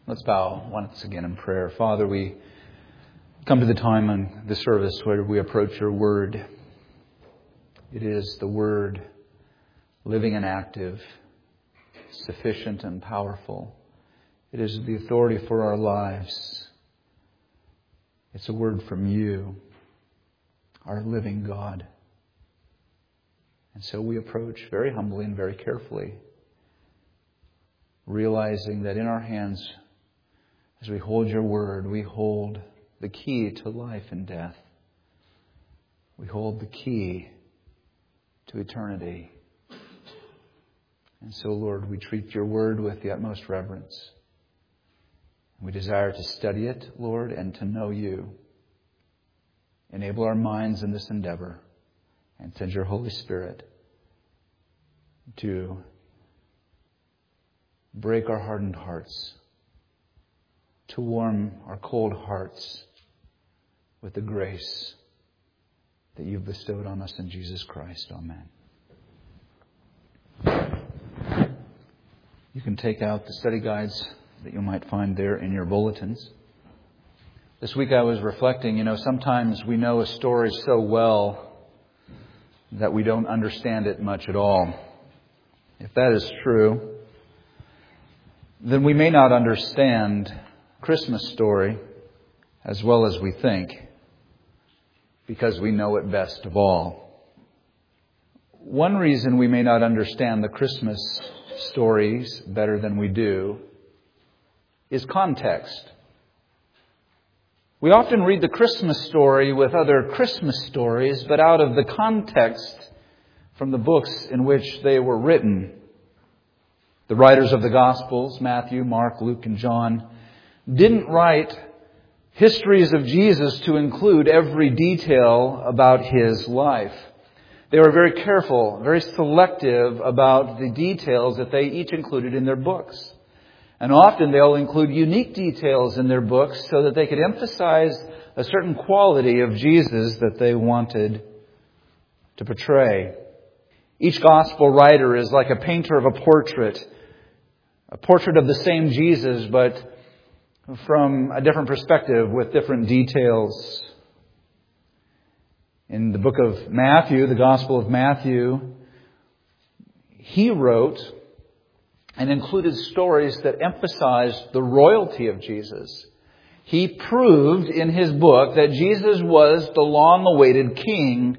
Let's bow once again in prayer. Father, we come to the time in the service where we approach your word. It is the word, living and active, sufficient and powerful. It is the authority for our lives. It's a word from you, our living God. And so we approach very humbly and very carefully, realizing that in our hands, as we hold your word, we hold the key to life and death. We hold the key to eternity. And so, Lord, we treat your word with the utmost reverence. We desire to study it, Lord, and to know you. Enable our minds in this endeavor, and send your Holy Spirit to break our hardened hearts, to warm our cold hearts with the grace that you've bestowed on us in Jesus Christ. Amen. You can take out the study guides that you might find there in your bulletins. This week I was reflecting, sometimes we know a story so well that we don't understand it much at all. If that is true, then we may not understand Christmas story as well as we think, because we know it best of all. One reason we may not understand the Christmas stories better than we do is context. We often read the Christmas story with other Christmas stories, but out of the context from the books in which they were written. The writers of the Gospels, Matthew, Mark, Luke, and John, didn't write histories of Jesus to include every detail about his life. They were very careful, very selective about the details that they each included in their books. And often they'll include unique details in their books so that they could emphasize a certain quality of Jesus that they wanted to portray. Each gospel writer is like a painter of a portrait of the same Jesus, but from a different perspective with different details. In the book of Matthew, the Gospel of Matthew, he wrote and included stories that emphasized the royalty of Jesus. He proved in his book that Jesus was the long-awaited king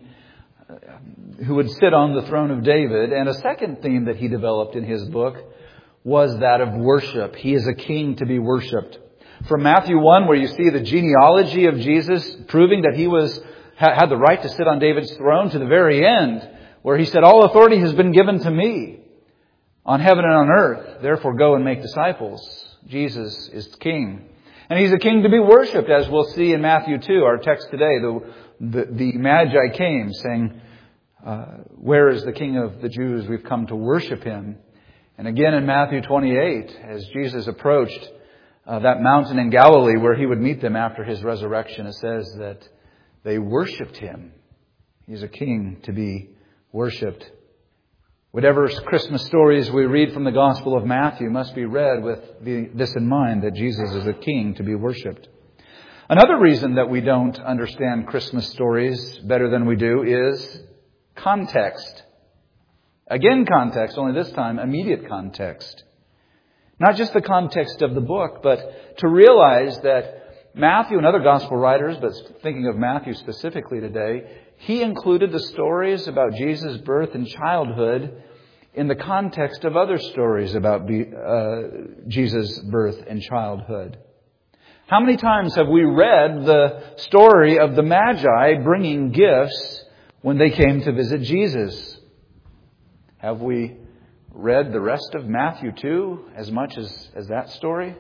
who would sit on the throne of David. And a second theme that he developed in his book was that of worship. He is a king to be worshipped. From Matthew 1, where you see the genealogy of Jesus proving that he had the right to sit on David's throne, to the very end, where he said, "All authority has been given to me on heaven and on earth. Therefore go and make disciples." Jesus is king. And he's a king to be worshipped, as we'll see in Matthew 2, our text today. The Magi came saying, "Where is the King of the Jews? We've come to worship him." And again in Matthew 28, as Jesus approached that mountain in Galilee where he would meet them after his resurrection, it says that they worshipped him. He's a king to be worshipped. Whatever Christmas stories we read from the Gospel of Matthew must be read with this in mind, that Jesus is a king to be worshipped. Another reason that we don't understand Christmas stories better than we do is context. Again, context, only this time immediate context. Not just the context of the book, but to realize that Matthew and other gospel writers, but thinking of Matthew specifically today, he included the stories about Jesus' birth and childhood in the context of other stories about Jesus' birth and childhood. How many times have we read the story of the Magi bringing gifts when they came to visit Jesus? Have we read the rest of Matthew 2 as much as that story?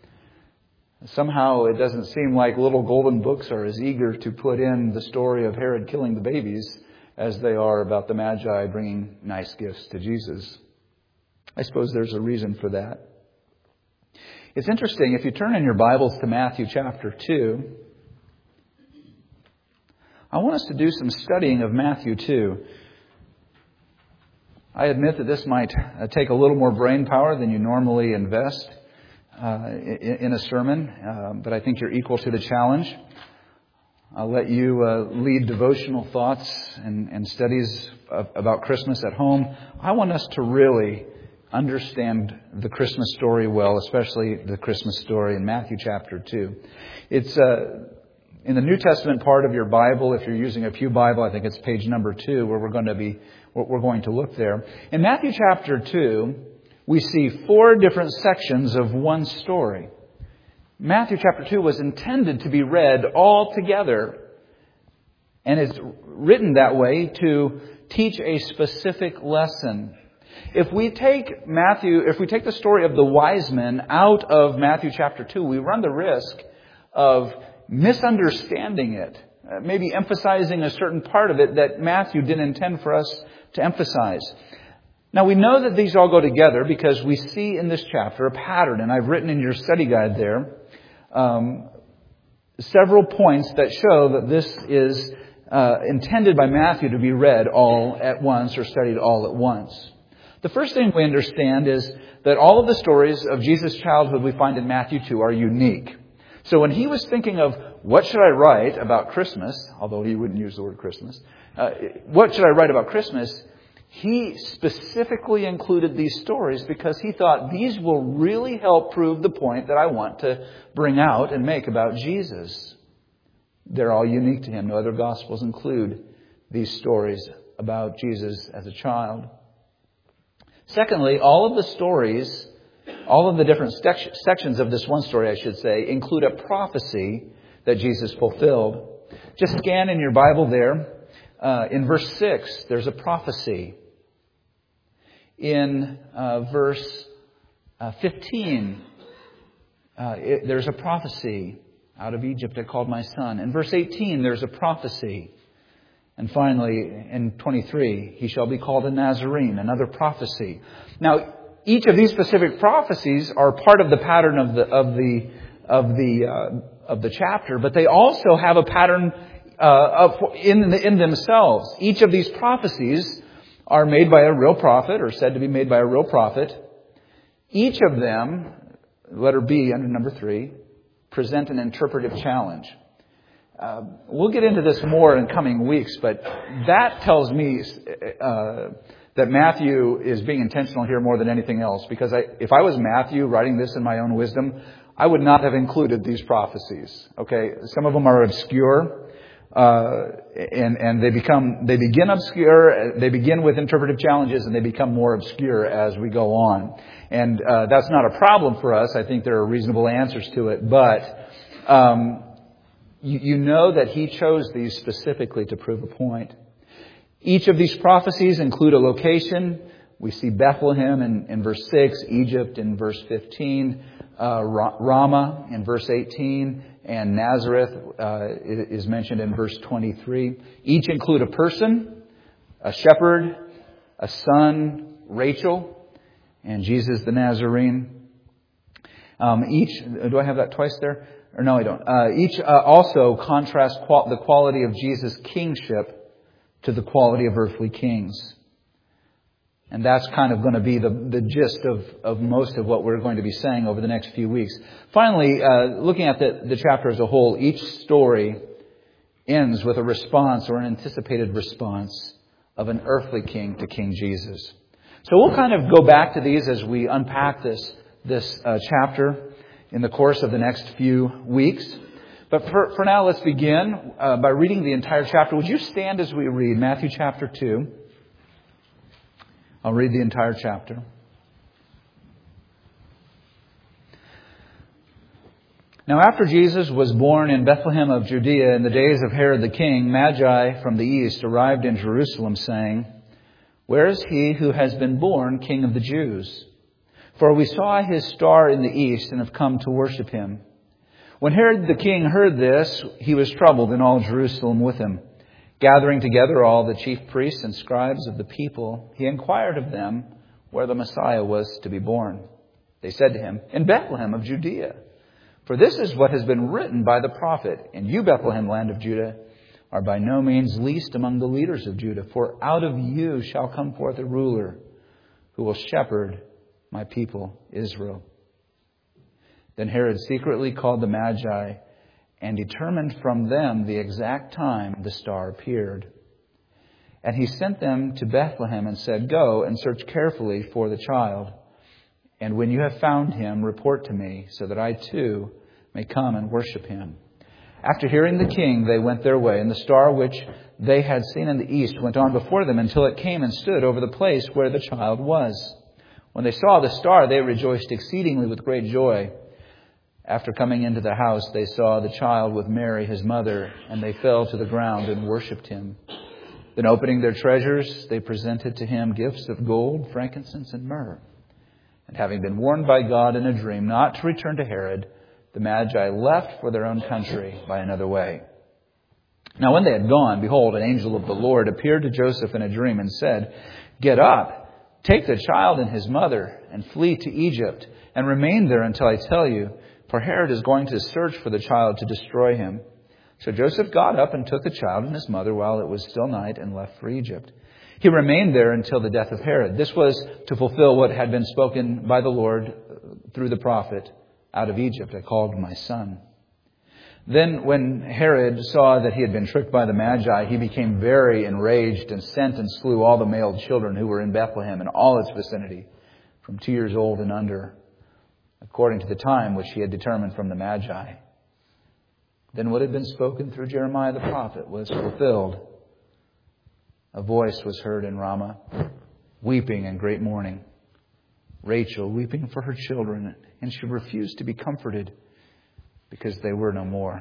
Somehow it doesn't seem like little golden books are as eager to put in the story of Herod killing the babies as they are about the Magi bringing nice gifts to Jesus. I suppose there's a reason for that. It's interesting, if you turn in your Bibles to Matthew chapter 2, I want us to do some studying of Matthew 2. I admit that this might take a little more brain power than you normally invest. in a sermon, but I think you're equal to the challenge. I'll let you lead devotional thoughts and studies about Christmas at home. I want us to really understand the Christmas story well, especially the Christmas story in Matthew chapter 2. It's in the New Testament part of your Bible. If you're using a Pew Bible, I think it's page number 2 where we're going to look there. In Matthew chapter 2, we see 4 different sections of one story. Matthew chapter 2 was intended to be read all together, and it's written that way to teach a specific lesson. If we take the story of the wise men out of Matthew chapter 2, we run the risk of misunderstanding it, maybe emphasizing a certain part of it that Matthew didn't intend for us to emphasize. Now, we know that these all go together because we see in this chapter a pattern, and I've written in your study guide there several points that show that this is intended by Matthew to be read all at once or studied all at once. The first thing we understand is that all of the stories of Jesus' childhood we find in Matthew 2 are unique. So when he was thinking of what should I write about Christmas, although he wouldn't use the word Christmas, what should I write about Christmas, he specifically included these stories because he thought these will really help prove the point that I want to bring out and make about Jesus. They're all unique to him. No other Gospels include these stories about Jesus as a child. Secondly, all of the stories, all of the different sections of this one story, I should say, include a prophecy that Jesus fulfilled. Just scan in your Bible there. In verse 6, there's a prophecy. In verse 15, there's a prophecy. Out of Egypt I called my son. In verse 18, there's a prophecy. And finally, in 23, he shall be called a Nazarene, another prophecy. Now, each of these specific prophecies are part of the pattern of the chapter, but they also have a pattern in themselves. Each of these prophecies are made by a real prophet, or said to be made by a real prophet. Each of them, letter B under number 3, present an interpretive challenge. We'll get into this more in coming weeks, but that tells me that Matthew is being intentional here more than anything else. Because if I was Matthew writing this in my own wisdom, I would not have included these prophecies. Okay, some of them are obscure, and they begin obscure. They begin with interpretive challenges, and they become more obscure as we go on. And that's not a problem for us. I think there are reasonable answers to it, but you know that he chose these specifically to prove a point. Each of these prophecies include a location. We see Bethlehem in verse 6, Egypt in verse 15, Ramah in verse 18, and Nazareth is mentioned in verse 23. Each include a person, a shepherd, a son, Rachel, and Jesus the Nazarene. Do I have that twice there? Or no, I don't. Each also contrasts the quality of Jesus' kingship to the quality of earthly kings. And that's kind of going to be the gist of most of what we're going to be saying over the next few weeks. Finally, looking at the chapter as a whole, each story ends with a response or an anticipated response of an earthly king to King Jesus. So we'll kind of go back to these as we unpack this chapter in the course of the next few weeks. But for now, let's begin by reading the entire chapter. Would you stand as we read Matthew chapter 2? I'll read the entire chapter. Now, after Jesus was born in Bethlehem of Judea in the days of Herod the king, Magi from the east arrived in Jerusalem, saying, "Where is he who has been born King of the Jews? For we saw his star in the east and have come to worship him." When Herod the king heard this, he was troubled, and all Jerusalem with him. Gathering together all the chief priests and scribes of the people, he inquired of them where the Messiah was to be born. They said to him, "In Bethlehem of Judea. For this is what has been written by the prophet, and you, Bethlehem, land of Judah, are by no means least among the leaders of Judah. For out of you shall come forth a ruler who will shepherd my people Israel." Then Herod secretly called the Magi and determined from them the exact time the star appeared. And he sent them to Bethlehem and said, "Go and search carefully for the child. And when you have found him, report to me, so that I too may come and worship him." After hearing the king, they went their way, and the star which they had seen in the east went on before them until it came and stood over the place where the child was. When they saw the star, they rejoiced exceedingly with great joy. After coming into the house, they saw the child with Mary, his mother, and they fell to the ground and worshipped him. Then opening their treasures, they presented to him gifts of gold, frankincense, and myrrh. And having been warned by God in a dream not to return to Herod, the Magi left for their own country by another way. Now when they had gone, behold, an angel of the Lord appeared to Joseph in a dream and said, "Get up, take the child and his mother, and flee to Egypt, and remain there until I tell you, for Herod is going to search for the child to destroy him." So Joseph got up and took the child and his mother while it was still night and left for Egypt. He remained there until the death of Herod. This was to fulfill what had been spoken by the Lord through the prophet, "Out of Egypt I called my son." Then when Herod saw that he had been tricked by the Magi, he became very enraged and sent and slew all the male children who were in Bethlehem and all its vicinity, from 2 years old and under, according to the time which he had determined from the Magi. Then what had been spoken through Jeremiah the prophet was fulfilled. A voice was heard in Ramah, weeping and great mourning. Rachel weeping for her children, and she refused to be comforted because they were no more.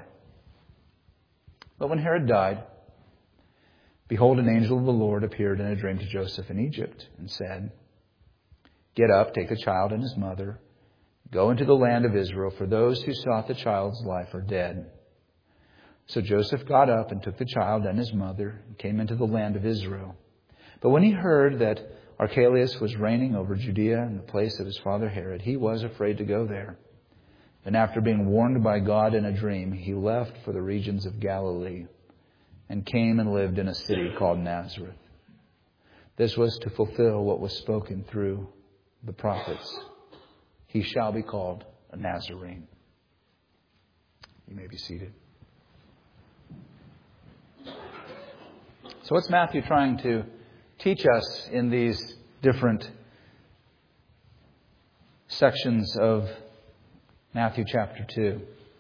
But when Herod died, behold, an angel of the Lord appeared in a dream to Joseph in Egypt and said, "Get up, take the child and his mother, go into the land of Israel, for those who sought the child's life are dead." So Joseph got up and took the child and his mother and came into the land of Israel. But when he heard that Archelaus was reigning over Judea in the place of his father Herod, he was afraid to go there. And after being warned by God in a dream, he left for the regions of Galilee and came and lived in a city called Nazareth. This was to fulfill what was spoken through the prophets. He shall be called a Nazarene. You may be seated. So what's Matthew trying to teach us in these different sections of Matthew chapter 2?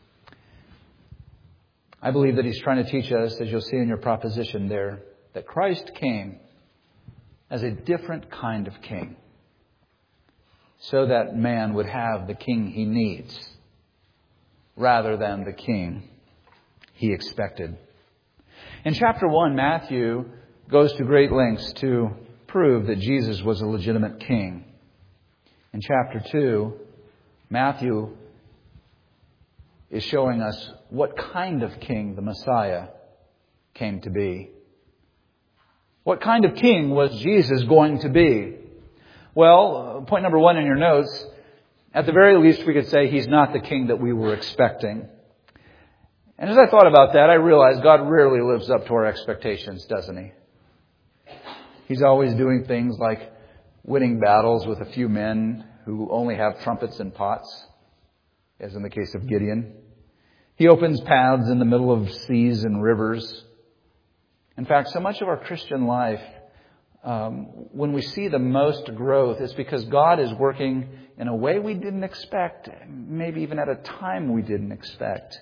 I believe that he's trying to teach us, as you'll see in your proposition there, that Christ came as a different kind of king, so that man would have the king he needs rather than the king he expected. In chapter 1, Matthew goes to great lengths to prove that Jesus was a legitimate king. In chapter 2, Matthew is showing us what kind of king the Messiah came to be. What kind of king was Jesus going to be? Well, point number 1 in your notes, at the very least we could say he's not the king that we were expecting. And as I thought about that, I realized God rarely lives up to our expectations, doesn't he? He's always doing things like winning battles with a few men who only have trumpets and pots, as in the case of Gideon. He opens paths in the middle of seas and rivers. In fact, so much of our Christian life, when we see the most growth, it's because God is working in a way we didn't expect, maybe even at a time we didn't expect.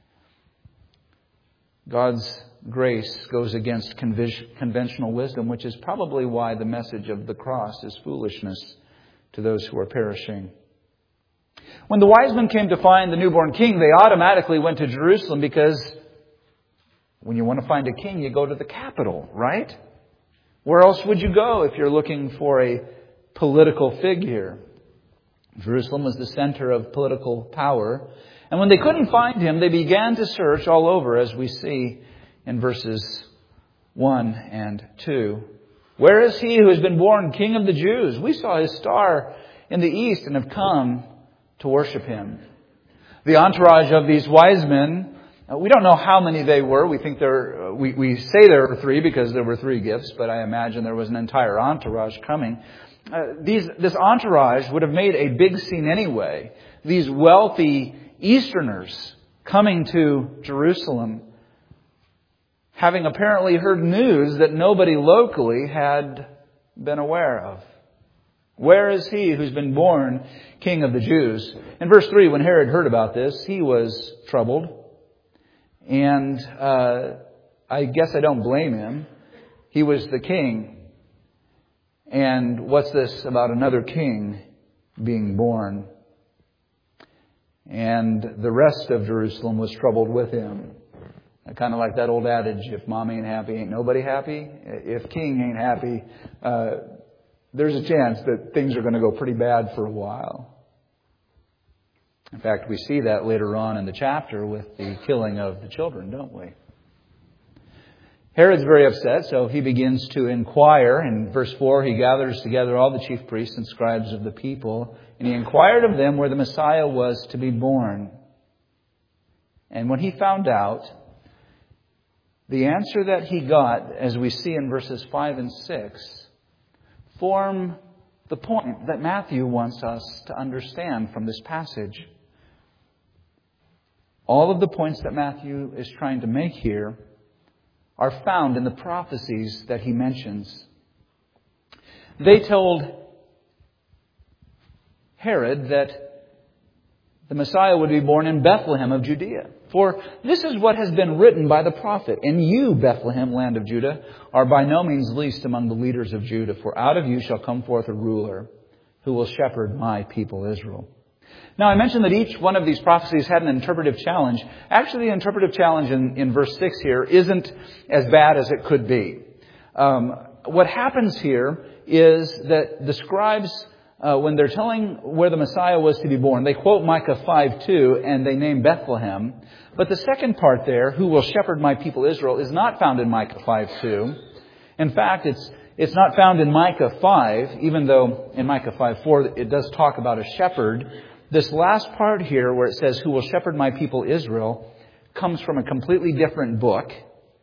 God's grace goes against conventional wisdom, which is probably why the message of the cross is foolishness to those who are perishing. When the wise men came to find the newborn king, they automatically went to Jerusalem because when you want to find a king, you go to the capital, right? Where else would you go if you're looking for a political figure? Jerusalem was the center of political power. And when they couldn't find him, they began to search all over, as we see in verses 1 and 2. "Where is he who has been born King of the Jews? We saw his star in the east and have come to worship him." The entourage of these wise men, we don't know how many they were. We think we say there were 3 because there were 3 gifts, but I imagine there was an entire entourage coming. this entourage would have made a big scene anyway. These wealthy Easterners coming to Jerusalem, having apparently heard news that nobody locally had been aware of. Where is he who's been born King of the Jews? In verse 3, when Herod heard about this, he was troubled. And I guess I don't blame him. He was the king. And what's this about another king being born? And the rest of Jerusalem was troubled with him. Kind of like that old adage, if mom ain't happy, ain't nobody happy. If king ain't happy, there's a chance that things are going to go pretty bad for a while. In fact, we see that later on in the chapter with the killing of the children, don't we? Herod's very upset, so he begins to inquire. In verse 4, he gathers together all the chief priests and scribes of the people, and he inquired of them where the Messiah was to be born. And when he found out, the answer that he got, as we see in verses 5 and 6, form the point that Matthew wants us to understand from this passage. All of the points that Matthew is trying to make here are found in the prophecies that he mentions. They told Herod that the Messiah would be born in Bethlehem of Judea. For this is what has been written by the prophet. And you, Bethlehem, land of Judah, are by no means least among the leaders of Judah. For out of you shall come forth a ruler who will shepherd my people Israel. Now, I mentioned that each one of these prophecies had an interpretive challenge. Actually, the interpretive challenge in verse 6 here isn't as bad as it could be. What happens here is that the scribes, when they're telling where the Messiah was to be born, they quote Micah 5:2 and they name Bethlehem. But the second part there, who will shepherd my people Israel, is not found in Micah 5:2. In fact, it's not found in Micah 5, even though in Micah 5:4 it does talk about a shepherd. This last part here where it says, who will shepherd my people Israel, comes from a completely different book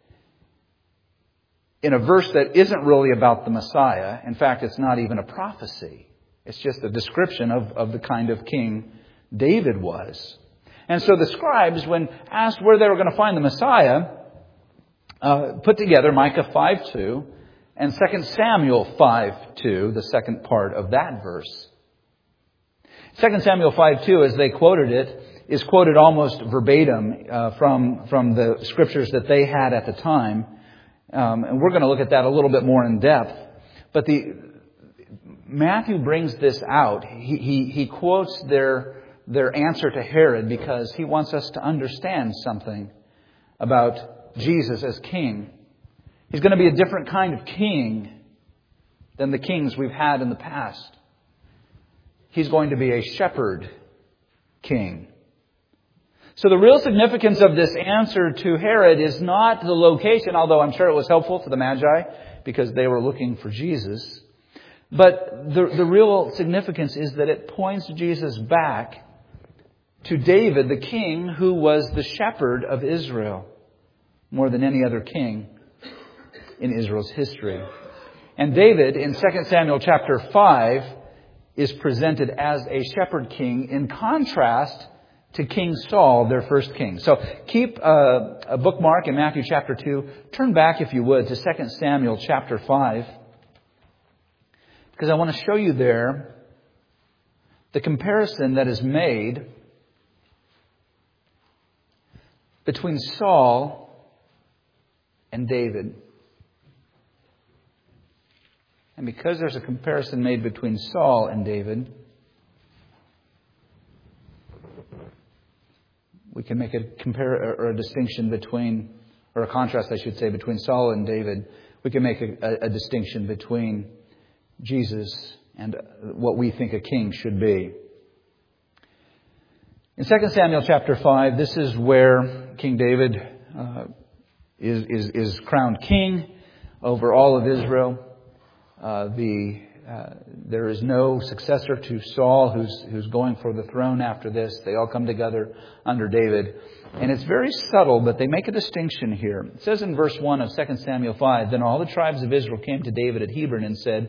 in a verse that isn't really about the Messiah. In fact, it's not even a prophecy. It's just a description of the kind of king David was. And so the scribes, when asked where they were going to find the Messiah, put together Micah 5:2 and 2 Samuel 5:2, the second part of that verse. 2 Samuel 5:2, as they quoted it, is quoted almost verbatim from the scriptures that they had at the time. And we're going to look at that a little bit more in depth. But Matthew brings this out. He quotes their answer to Herod because he wants us to understand something about Jesus as king. He's going to be a different kind of king than the kings we've had in the past. He's going to be a shepherd king. So the real significance of this answer to Herod is not the location, although I'm sure it was helpful to the Magi because they were looking for Jesus. But the real significance is that it points Jesus back to David, the king who was the shepherd of Israel more than any other king in Israel's history. And David, in 2 Samuel chapter 5, is presented as a shepherd king in contrast to King Saul, their first king. So keep a bookmark in Matthew chapter 2. Turn back, if you would, to 2 Samuel chapter 5. Because I want to show you there the comparison that is made between Saul and David. And because there's a comparison made between Saul and David, we can make a distinction between, or a contrast, I should say, between Saul and David. We can make a distinction between Jesus and what we think a king should be. In 2 Samuel chapter 5, this is where King David is crowned king over all of Israel. There is no successor to Saul who's going for the throne after this. They all come together under David. And it's very subtle, but they make a distinction here. It says in verse 1 of 2 Samuel 5, then all the tribes of Israel came to David at Hebron and said,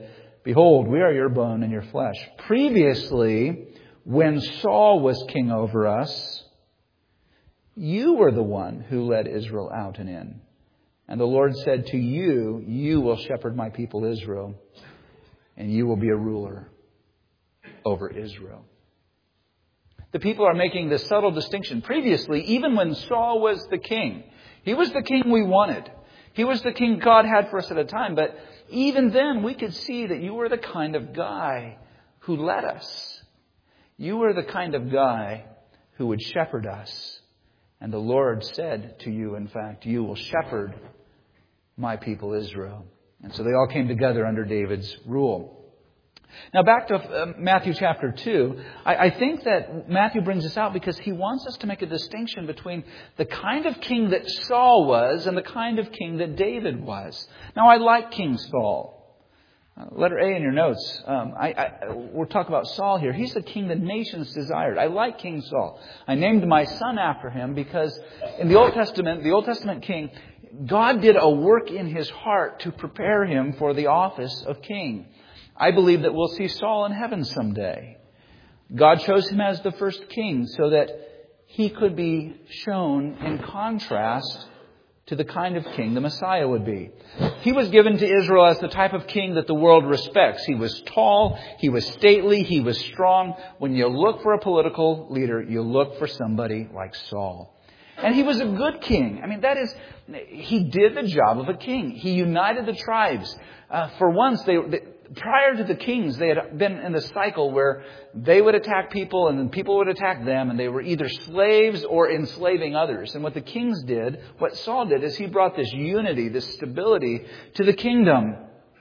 Behold, we are your bone and your flesh. Previously, when Saul was king over us, you were the one who led Israel out and in. And the Lord said to you, you will shepherd my people Israel, and you will be a ruler over Israel. The people are making this subtle distinction. Previously, even when Saul was the king, he was the king we wanted. He was the king God had for us at a time. But even then, we could see that you were the kind of guy who led us. You were the kind of guy who would shepherd us. And the Lord said to you, in fact, you will shepherd my people Israel. And so they all came together under David's rule. Now back to Matthew chapter 2. I think that Matthew brings this out because he wants us to make a distinction between the kind of king that Saul was and the kind of king that David was. Now I like King Saul. Letter A in your notes. We'll talk about Saul here. He's the king the nations desired. I like King Saul. I named my son after him because in the Old Testament king, God did a work in his heart to prepare him for the office of king. I believe that we'll see Saul in heaven someday. God chose him as the first king so that he could be shown in contrast to the kind of king the Messiah would be. He was given to Israel as the type of king that the world respects. He was tall, he was stately, he was strong. When you look for a political leader, you look for somebody like Saul. And he was a good king. I mean, he did the job of a king. He united the tribes. For once, prior to the kings, they had been in the cycle where they would attack people and then people would attack them, and they were either slaves or enslaving others. And what the kings did, what Saul did, is he brought this unity, this stability to the kingdom.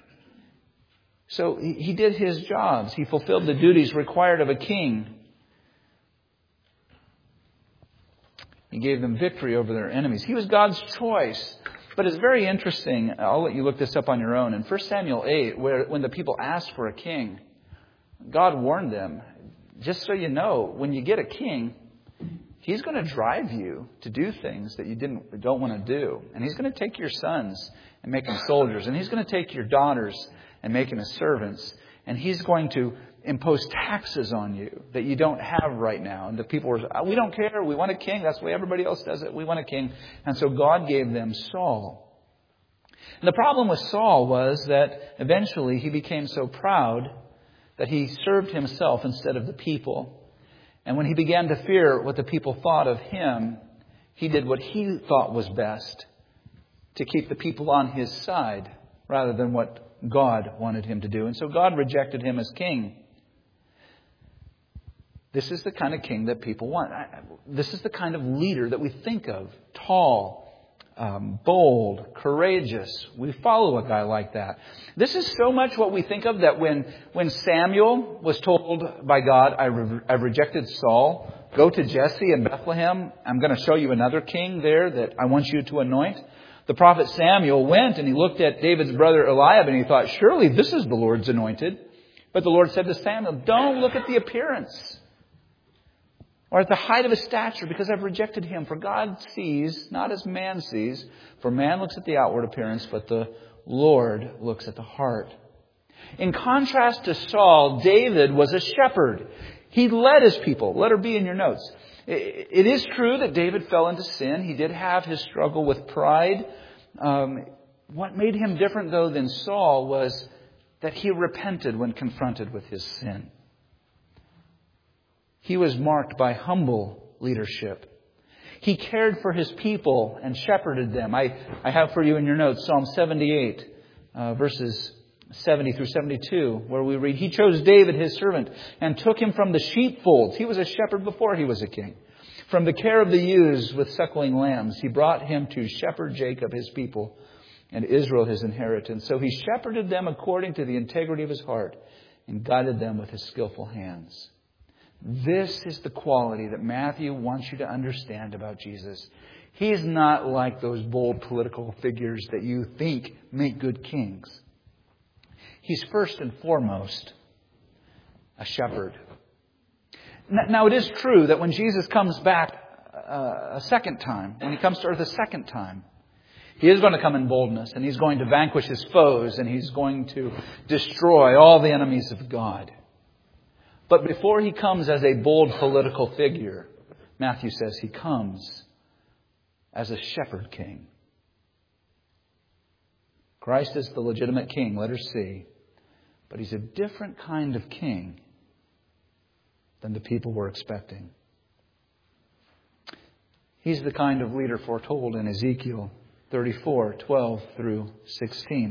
So he did his jobs. He fulfilled the duties required of a king. He gave them victory over their enemies. He was God's choice. But it's very interesting. I'll let you look this up on your own. In 1 Samuel 8, when the people asked for a king, God warned them, just so you know, when you get a king, he's going to drive you to do things that you don't want to do. And he's going to take your sons and make them soldiers. And he's going to take your daughters and make them as servants. And he's going to impose taxes on you that you don't have right now. And the people were, we don't care. We want a king. That's the way everybody else does it. We want a king. And so God gave them Saul. And the problem with Saul was that eventually he became so proud that he served himself instead of the people. And when he began to fear what the people thought of him, he did what he thought was best to keep the people on his side rather than what God wanted him to do. And so God rejected him as king. This is the kind of king that people want. This is the kind of leader that we think of. Tall, bold, courageous. We follow a guy like that. This is so much what we think of that when Samuel was told by God, I've rejected Saul, go to Jesse in Bethlehem. I'm going to show you another king there that I want you to anoint. The prophet Samuel went and he looked at David's brother Eliab and he thought, surely this is the Lord's anointed. But the Lord said to Samuel, don't look at the appearance or at the height of his stature, because I've rejected him. For God sees, not as man sees, for man looks at the outward appearance, but the Lord looks at the heart. In contrast to Saul, David was a shepherd. He led his people. Letter B in your notes. It is true that David fell into sin. He did have his struggle with pride. What made him different, though, than Saul was that he repented when confronted with his sin. He was marked by humble leadership. He cared for his people and shepherded them. I have for you in your notes Psalm 78, verses 70 through 72, where we read, he chose David, his servant, and took him from the sheepfolds. He was a shepherd before he was a king. From the care of the ewes with suckling lambs, he brought him to shepherd Jacob, his people, and Israel, his inheritance. So he shepherded them according to the integrity of his heart and guided them with his skillful hands. This is the quality that Matthew wants you to understand about Jesus. He's not like those bold political figures that you think make good kings. He's first and foremost a shepherd. Now, it is true that when Jesus comes back a second time, when he comes to earth a second time, He is going to come in boldness, and He's going to vanquish His foes, and He's going to destroy all the enemies of God. But before He comes as a bold political figure, Matthew says He comes as a shepherd king. Christ is the legitimate king, letter C. But He's a different kind of king than the people were expecting. He's the kind of leader foretold in Ezekiel 34:12 through 16.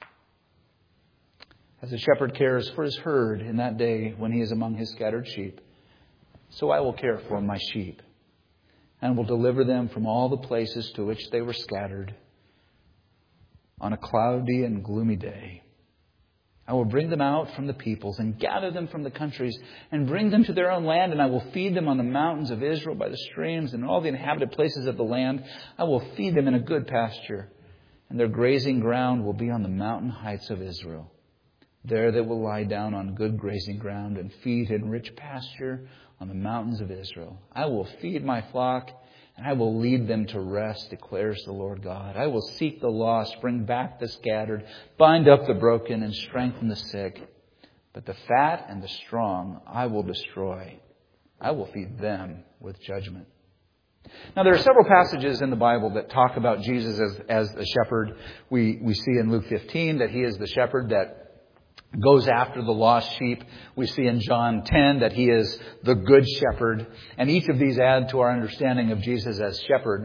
As a shepherd cares for his herd in that day when he is among his scattered sheep, so I will care for my sheep, and will deliver them from all the places to which they were scattered on a cloudy and gloomy day. I will bring them out from the peoples and gather them from the countries and bring them to their own land, and I will feed them on the mountains of Israel by the streams and all the inhabited places of the land. I will feed them in a good pasture, and their grazing ground will be on the mountain heights of Israel. There they will lie down on good grazing ground and feed in rich pasture on the mountains of Israel. I will feed my flock, and I will lead them to rest, declares the Lord God. I will seek the lost, bring back the scattered, bind up the broken, and strengthen the sick. But the fat and the strong I will destroy. I will feed them with judgment. Now, there are several passages in the Bible that talk about Jesus as the shepherd. We see in Luke 15 that He is the shepherd that goes after the lost sheep. We see in John 10 that He is the good shepherd. And each of these add to our understanding of Jesus as shepherd.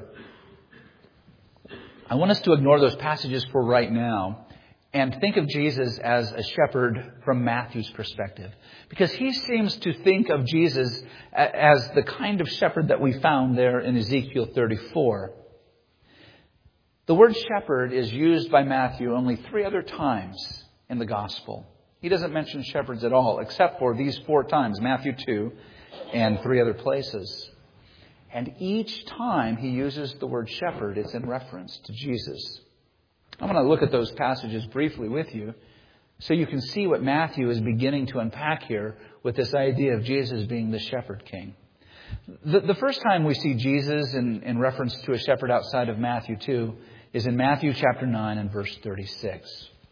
I want us to ignore those passages for right now and think of Jesus as a shepherd from Matthew's perspective. Because he seems to think of Jesus as the kind of shepherd that we found there in Ezekiel 34. The word shepherd is used by Matthew only 3 other times in the gospel. He doesn't mention shepherds at all, except for these 4 times, Matthew 2 and 3 other places. And each time he uses the word shepherd, it's in reference to Jesus. I want to look at those passages briefly with you so you can see what Matthew is beginning to unpack here with this idea of Jesus being the shepherd king. The first time we see Jesus in reference to a shepherd outside of Matthew 2 is in Matthew chapter 9 and verse 36.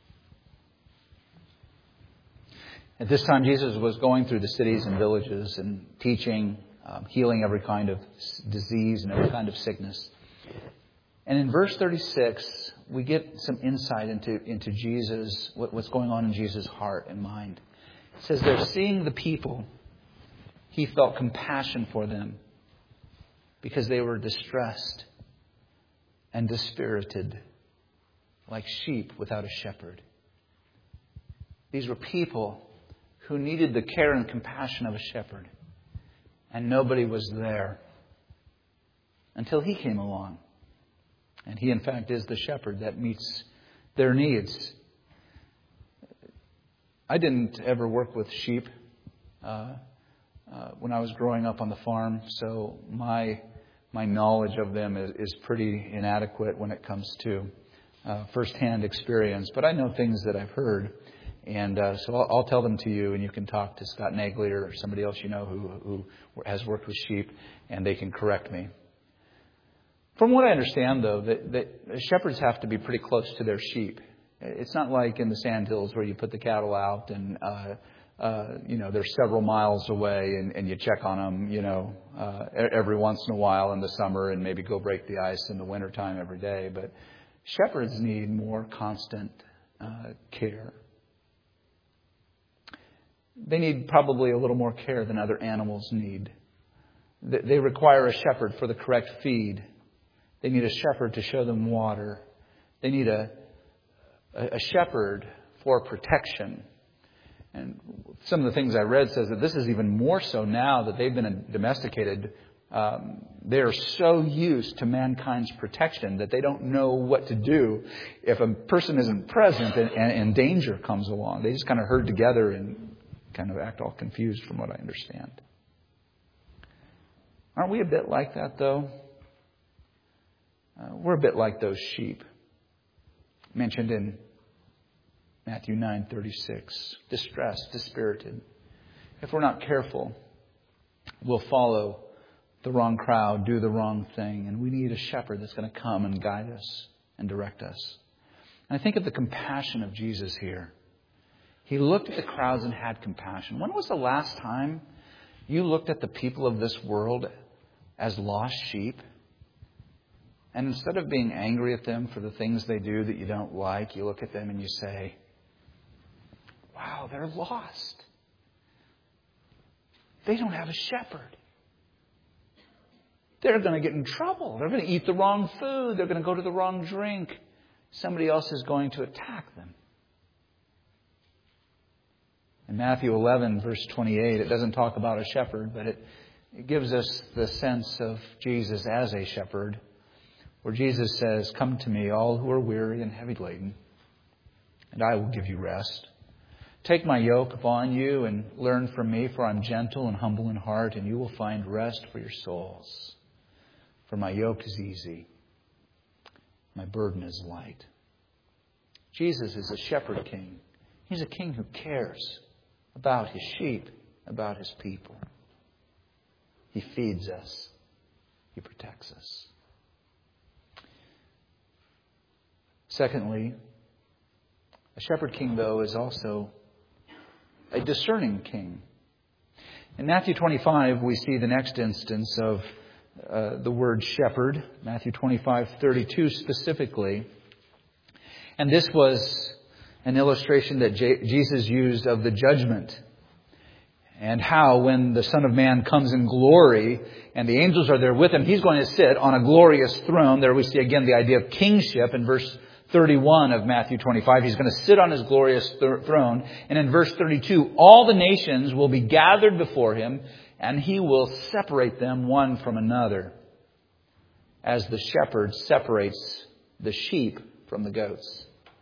At this time, Jesus was going through the cities and villages and teaching, healing every kind of disease and every kind of sickness. And in verse 36, we get some insight into Jesus, what's going on in Jesus' heart and mind. It says they're seeing the people. He felt compassion for them because they were distressed and dispirited like sheep without a shepherd. These were people who needed the care and compassion of a shepherd. And nobody was there until He came along. And He, in fact, is the shepherd that meets their needs. I didn't ever work with sheep when I was growing up on the farm, so my knowledge of them is pretty inadequate when it comes to firsthand experience. But I know things that I've heard. And so I'll tell them to you, and you can talk to Scott Nagley or somebody else you know who has worked with sheep, and they can correct me. From what I understand, though, that shepherds have to be pretty close to their sheep. It's not like in the sandhills where you put the cattle out and they're several miles away and you check on them, every once in a while in the summer and maybe go break the ice in the wintertime every day. But shepherds need more constant care. They need probably a little more care than other animals need. They require a shepherd for the correct feed. They need a shepherd to show them water. They need a shepherd for protection. And some of the things I read says that this is even more so now that they've been domesticated. They're so used to mankind's protection that they don't know what to do if a person isn't present and danger comes along. They just kind of herd together and kind of act all confused from what I understand. Aren't we a bit like that, though? We're a bit like those sheep mentioned in Matthew 9:36. Distressed, dispirited. If we're not careful, we'll follow the wrong crowd, do the wrong thing, and we need a shepherd that's going to come and guide us. and direct us. And I think of the compassion of Jesus here. He looked at the crowds and had compassion. When was the last time you looked at the people of this world as lost sheep? And instead of being angry at them for the things they do that you don't like, you look at them and you say, wow, they're lost. They don't have a shepherd. They're going to get in trouble. They're going to eat the wrong food. They're going to go to the wrong drink. Somebody else is going to attack them. In Matthew 11, verse 28, it doesn't talk about a shepherd, but it gives us the sense of Jesus as a shepherd, where Jesus says, "Come to me, all who are weary and heavy laden, and I will give you rest. Take my yoke upon you and learn from me, for I'm gentle and humble in heart, and you will find rest for your souls. For my yoke is easy, my burden is light." Jesus is a shepherd king. He's a king who cares about his sheep, about his people. He feeds us. He protects us. Secondly, a shepherd king, though, is also a discerning king. In Matthew 25, we see the next instance of the word shepherd, Matthew 25:32 specifically. And this was an illustration that Jesus used of the judgment, and how when the Son of Man comes in glory and the angels are there with him, he's going to sit on a glorious throne. There we see again the idea of kingship in verse 31 of Matthew 25. He's going to sit on his glorious throne. And in verse 32, all the nations will be gathered before him, and he will separate them one from another, as the shepherd separates the sheep from the goats.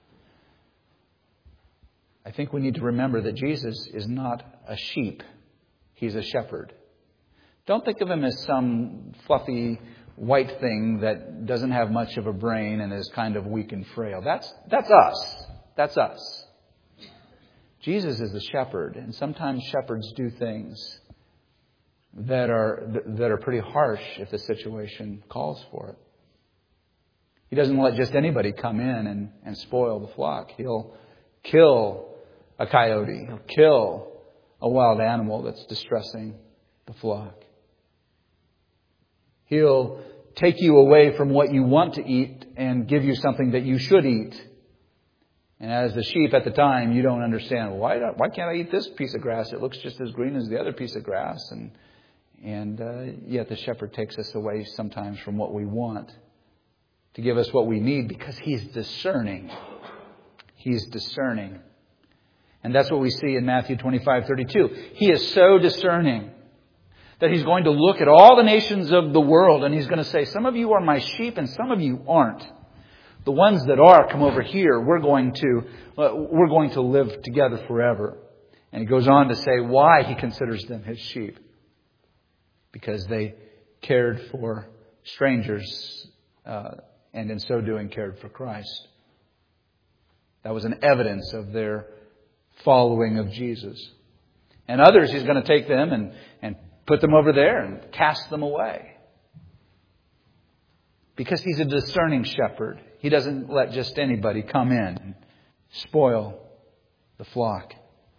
I think we need to remember that Jesus is not a sheep. He's a shepherd. Don't think of him as some fluffy white thing that doesn't have much of a brain and is kind of weak and frail. That's us. That's us. Jesus is the shepherd, and sometimes shepherds do things that are pretty harsh if the situation calls for it. He doesn't let just anybody come in and spoil the flock. He'll kill a coyote. He'll kill a wild animal that's distressing the flock. He'll take you away from what you want to eat and give you something that you should eat. And as the sheep at the time, you don't understand, well, why can't I eat this piece of grass? It looks just as green as the other piece of grass. And yet the shepherd takes us away sometimes from what we want to give us what we need, because he's discerning. He's discerning. And that's what we see in Matthew 25:32. He is so discerning that he's going to look at all the nations of the world and he's going to say, some of you are my sheep and some of you aren't. The ones that are, come over here. We're going to live together forever. And he goes on to say why he considers them his sheep. Because they cared for strangers and in so doing cared for Christ. That was an evidence of their following of Jesus. And others, he's going to take them and put them over there and cast them away. Because he's a discerning shepherd. He doesn't let just anybody come in and spoil the flock.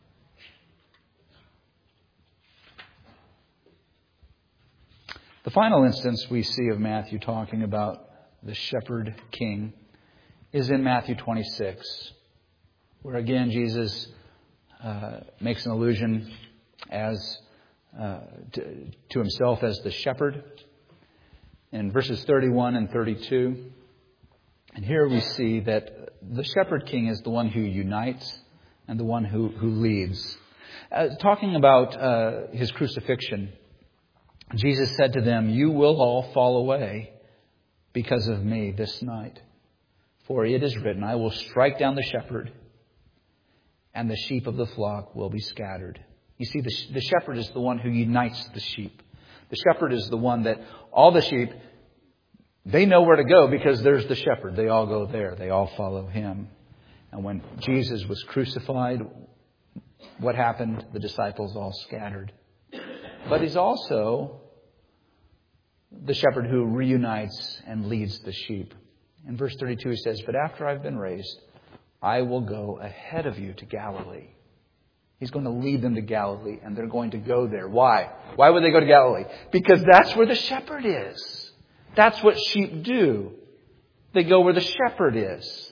The final instance we see of Matthew talking about the shepherd king is in Matthew 26, where again Jesus makes an allusion to himself as the shepherd in verses 31 and 32. And here we see that the shepherd king is the one who unites and the one who leads. Talking about his crucifixion, Jesus said to them, "You will all fall away because of me this night. For it is written, I will strike down the shepherd, and the sheep of the flock will be scattered." You see, the shepherd is the one who unites the sheep. The shepherd is the one that all the sheep, they know where to go because there's the shepherd. They all go there. They all follow him. And when Jesus was crucified, what happened? The disciples all scattered. But he's also the shepherd who reunites and leads the sheep. In verse 32 he says, "But after I've been raised, I will go ahead of you to Galilee." He's going to lead them to Galilee, and they're going to go there. Why? Why would they go to Galilee? Because that's where the shepherd is. That's what sheep do. They go where the shepherd is.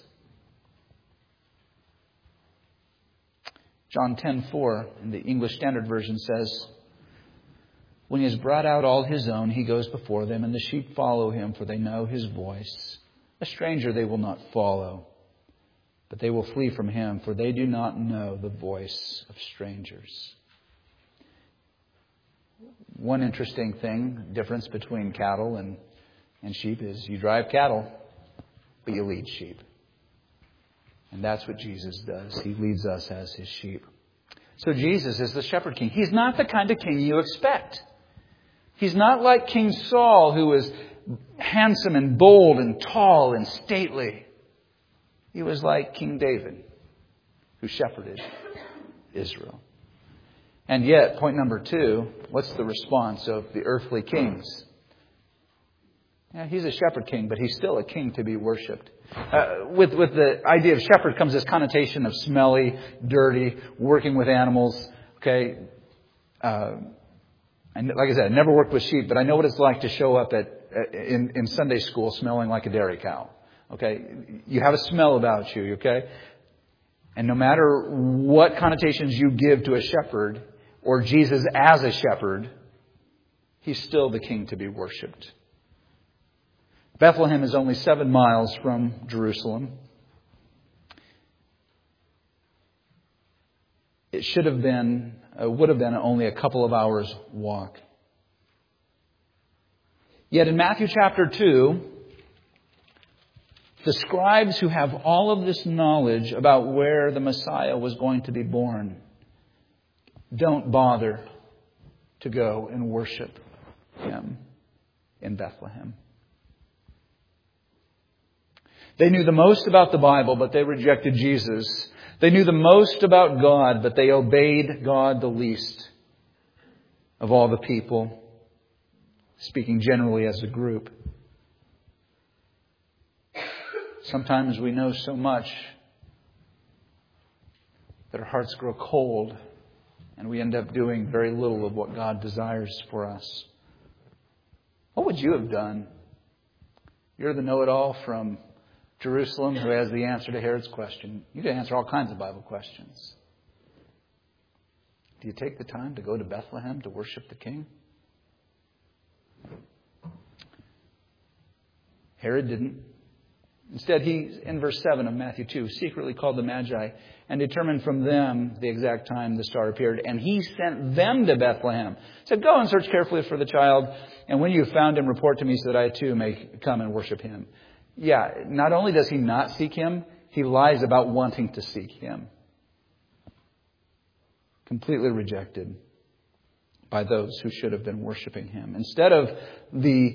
John 10:4 in the English Standard Version says, "When he has brought out all his own, he goes before them, and the sheep follow him, for they know his voice. A stranger they will not follow, but they will flee from him, for they do not know the voice of strangers." One interesting difference between cattle and sheep is you drive cattle, but you lead sheep. And that's what Jesus does. He leads us as his sheep. So Jesus is the shepherd king. He's not the kind of king you expect. He's not like King Saul, who was handsome and bold and tall and stately. He was like King David, who shepherded Israel. And yet, point number 2, what's the response of the earthly kings? Yeah, he's a shepherd king, but he's still a king to be worshipped. With the idea of shepherd comes this connotation of smelly, dirty, working with animals. Okay, and like I said, I never worked with sheep, but I know what it's like to show up in Sunday school smelling like a dairy cow. Okay, you have a smell about you. Okay, and no matter what connotations you give to a shepherd or Jesus as a shepherd, he's still the king to be worshipped. Bethlehem is only 7 miles from Jerusalem. It would have been only a couple of hours' walk. Yet in Matthew chapter 2, the scribes who have all of this knowledge about where the Messiah was going to be born don't bother to go and worship him in Bethlehem. They knew the most about the Bible, but they rejected Jesus. They knew the most about God, but they obeyed God the least of all the people, speaking generally as a group. Sometimes we know so much that our hearts grow cold and we end up doing very little of what God desires for us. What would you have done? You're the know-it-all from Jerusalem who has the answer to Herod's question. You can answer all kinds of Bible questions. Do you take the time to go to Bethlehem to worship the King? Herod didn't. Instead, he, in verse 7 of Matthew 2, secretly called the Magi and determined from them the exact time the star appeared. And he sent them to Bethlehem. He said, "Go and search carefully for the child. And when you have found him, report to me so that I too may come and worship him." Yeah, not only does he not seek him, he lies about wanting to seek him. Completely rejected by those who should have been worshiping him. Instead of the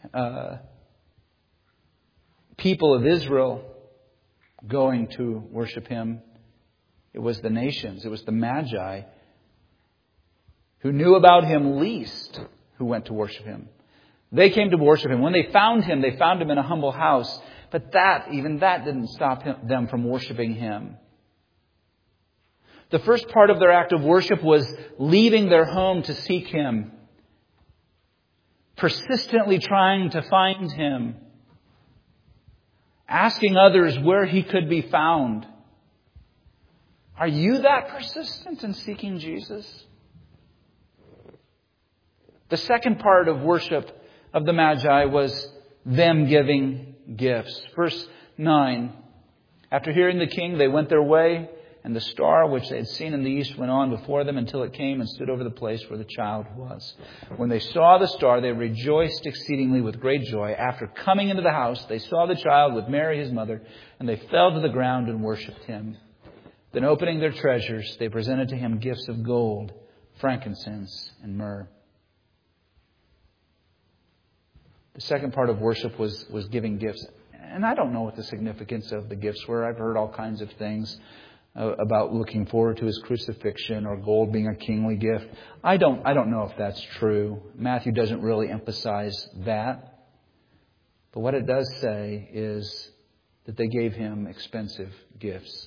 people of Israel going to worship him, it was the nations, it was the Magi who knew about him least who went to worship him. They came to worship him. When they found him in a humble house. But even that didn't stop them from worshiping him. The first part of their act of worship was leaving their home to seek him. Persistently trying to find him. Asking others where he could be found. Are you that persistent in seeking Jesus? The second part of worship of the Magi was them giving gifts. Verse 9. After hearing the king, they went their way, and the star which they had seen in the east went on before them until it came and stood over the place where the child was. When they saw the star, they rejoiced exceedingly with great joy. After coming into the house, they saw the child with Mary his mother, and they fell to the ground and worshipped him. Then opening their treasures, they presented to him gifts of gold, frankincense, and myrrh. The second part of worship was giving gifts. And I don't know what the significance of the gifts were. I've heard all kinds of things about looking forward to his crucifixion or gold being a kingly gift. I don't know if that's true. Matthew doesn't really emphasize that. But what it does say is that they gave him expensive gifts.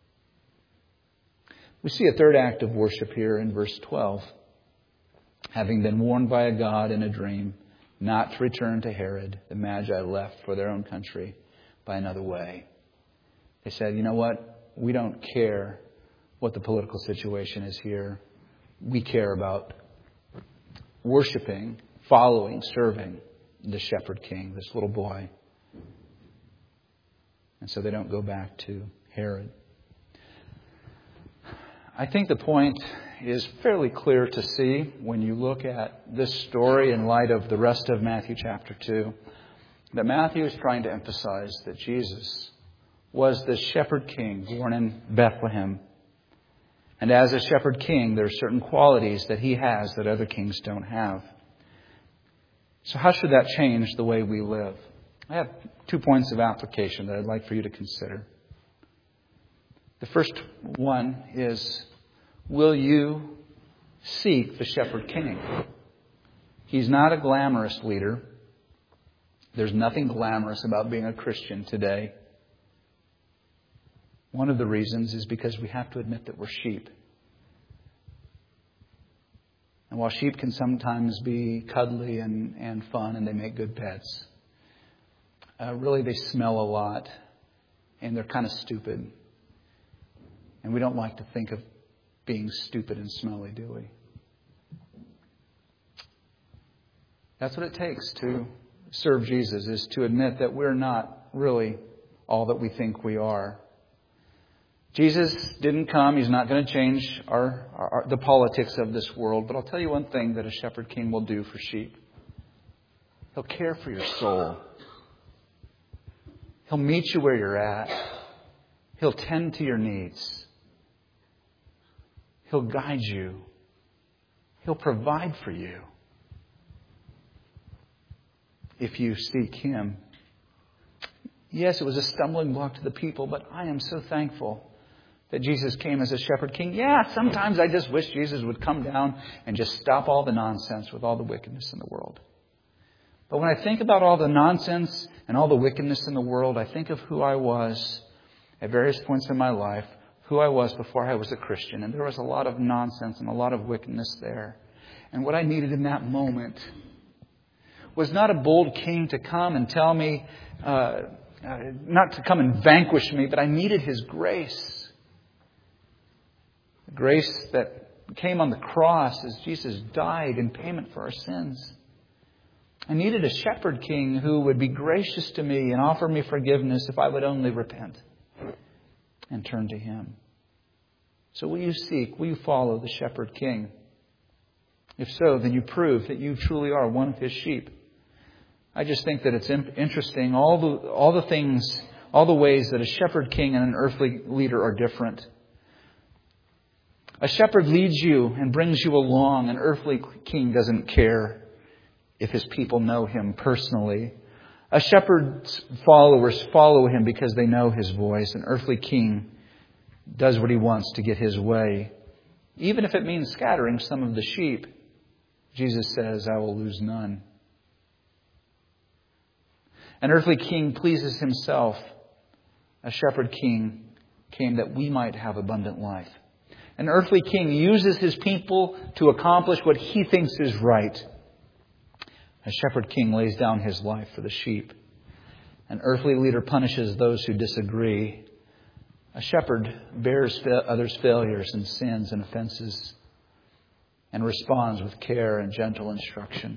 We see a third act of worship here in verse 12. Having been warned by a god in a dream not to return to Herod, the Magi left for their own country by another way. They said, you know what? We don't care what the political situation is here. We care about worshiping, following, serving the shepherd king, this little boy. And so they don't go back to Herod. I think the point is fairly clear to see when you look at this story in light of the rest of Matthew chapter 2, that Matthew is trying to emphasize that Jesus was the shepherd king born in Bethlehem. And as a shepherd king, there are certain qualities that he has that other kings don't have. So how should that change the way we live? I have 2 points of application that I'd like for you to consider. The first one is, will you seek the shepherd king? He's not a glamorous leader. There's nothing glamorous about being a Christian today. One of the reasons is because we have to admit that we're sheep. And while sheep can sometimes be cuddly and fun and they make good pets, really they smell a lot and they're kind of stupid. And we don't like to think of being stupid and smelly, do we? That's what it takes to serve Jesus, is to admit that we're not really all that we think we are. Jesus didn't come. He's not going to change the politics of this world. But I'll tell you one thing that a shepherd king will do for sheep. He'll care for your soul. He'll meet you where you're at. He'll tend to your needs. He'll guide you. He'll provide for you if you seek Him. Yes, it was a stumbling block to the people, but I am so thankful that Jesus came as a shepherd king. Yeah, sometimes I just wish Jesus would come down and just stop all the nonsense with all the wickedness in the world. But when I think about all the nonsense and all the wickedness in the world, I think of who I was at various points in my life, who I was before I was a Christian. And there was a lot of nonsense and a lot of wickedness there. And what I needed in that moment was not a bold king to come and tell me, not to come and vanquish me, but I needed His grace. The grace that came on the cross as Jesus died in payment for our sins. I needed a shepherd king who would be gracious to me and offer me forgiveness if I would only repent and turn to Him. So will you seek, will you follow the shepherd king? If so, then you prove that you truly are one of His sheep. I just think that it's interesting, all the things, all the ways that a shepherd king and an earthly leader are different. A shepherd leads you and brings you along. An earthly king doesn't care if his people know him personally. A shepherd's followers follow him because they know his voice. An earthly king does what he wants to get his way. Even if it means scattering some of the sheep, Jesus says, I will lose none. An earthly king pleases himself. A shepherd king came that we might have abundant life. An earthly king uses his people to accomplish what he thinks is right. A shepherd king lays down his life for the sheep. An earthly leader punishes those who disagree. A shepherd bears others' failures and sins and offenses and responds with care and gentle instruction.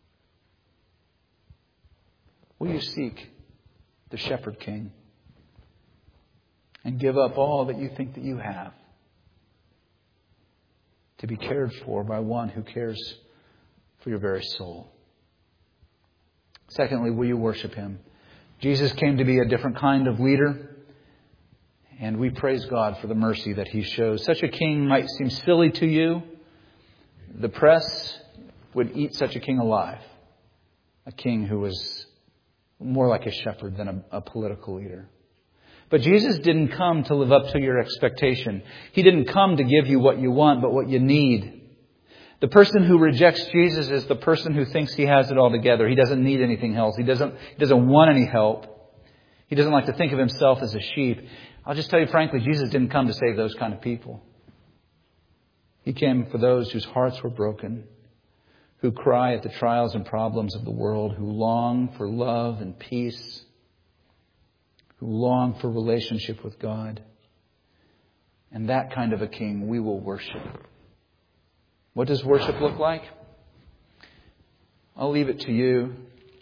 Will you seek the shepherd king and give up all that you think that you have to be cared for by one who cares for your very soul? Secondly, will you worship Him? Jesus came to be a different kind of leader, and we praise God for the mercy that He shows. Such a king might seem silly to you. The press would eat such a king alive. A king who was more like a shepherd than a political leader. But Jesus didn't come to live up to your expectation. He didn't come to give you what you want, but what you need. The person who rejects Jesus is the person who thinks he has it all together. He doesn't need anything else. He doesn't want any help. He doesn't like to think of himself as a sheep. I'll just tell you frankly, Jesus didn't come to save those kind of people. He came for those whose hearts were broken, who cry at the trials and problems of the world, who long for love and peace, who long for relationship with God. And that kind of a king we will worship. What does worship look like? I'll leave it to you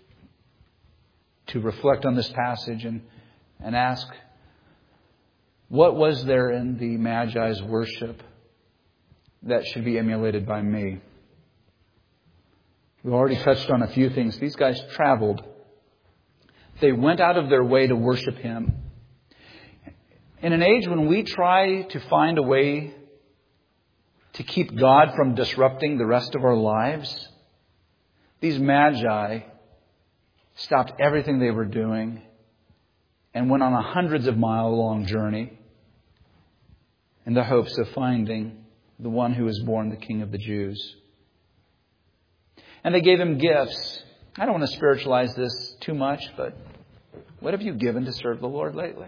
to reflect on this passage and ask, what was there in the Magi's worship that should be emulated by me? We've already touched on a few things. These guys traveled. They went out of their way to worship Him. In an age when we try to find a way to keep God from disrupting the rest of our lives, these Magi stopped everything they were doing and went on a hundreds of mile long journey in the hopes of finding the one who was born the King of the Jews. And they gave Him gifts. I don't want to spiritualize this too much, but what have you given to serve the Lord lately?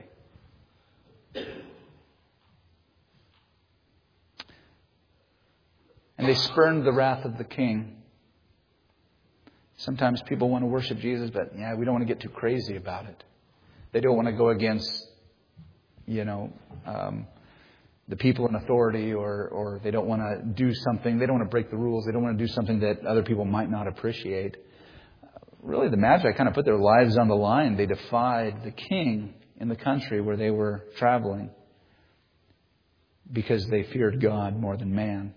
And they spurned the wrath of the king. Sometimes people want to worship Jesus, but we don't want to get too crazy about it. They don't want to go against, the people in authority, or they don't want to do something. They don't want to break the rules. They don't want to do something that other people might not appreciate. Really, the Magi kind of put their lives on the line. They defied the king in the country where they were traveling because they feared God more than man.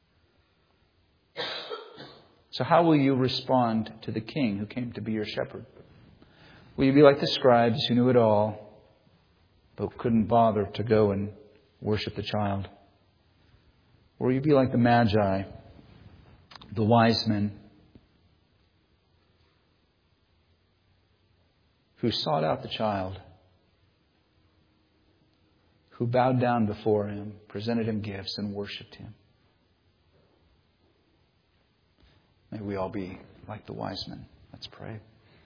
So how will you respond to the king who came to be your shepherd? Will you be like the scribes who knew it all, but couldn't bother to go and worship the child? Or will you be like the Magi, the wise men, who sought out the child, who bowed down before Him, presented Him gifts, and worshipped Him? May we all be like the wise men. Let's pray.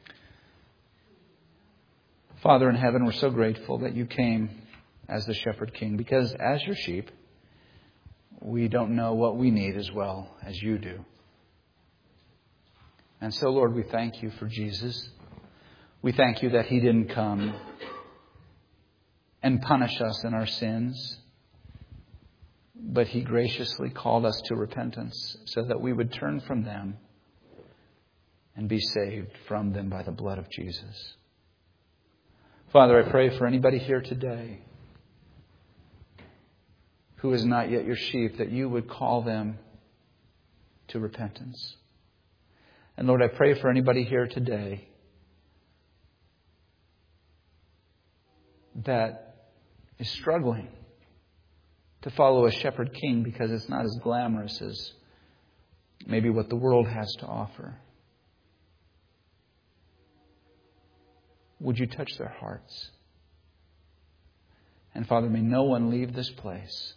Father in heaven, we're so grateful that You came as the shepherd king, because as Your sheep, we don't know what we need as well as You do. And so, Lord, we thank You for Jesus. We thank You that He didn't come and punish us in our sins, but He graciously called us to repentance so that we would turn from them and be saved from them by the blood of Jesus. Father, I pray for anybody here today who is not yet Your sheep, that You would call them to repentance. And Lord, I pray for anybody here today that is struggling to follow a shepherd king because it's not as glamorous as maybe what the world has to offer. Would You touch their hearts? And Father, may no one leave this place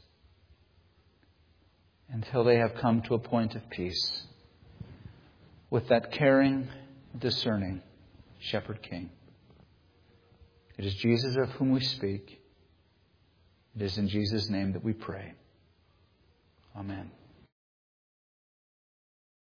until they have come to a point of peace with that caring, discerning shepherd king. It is Jesus of whom we speak. It is in Jesus' name that we pray. Amen.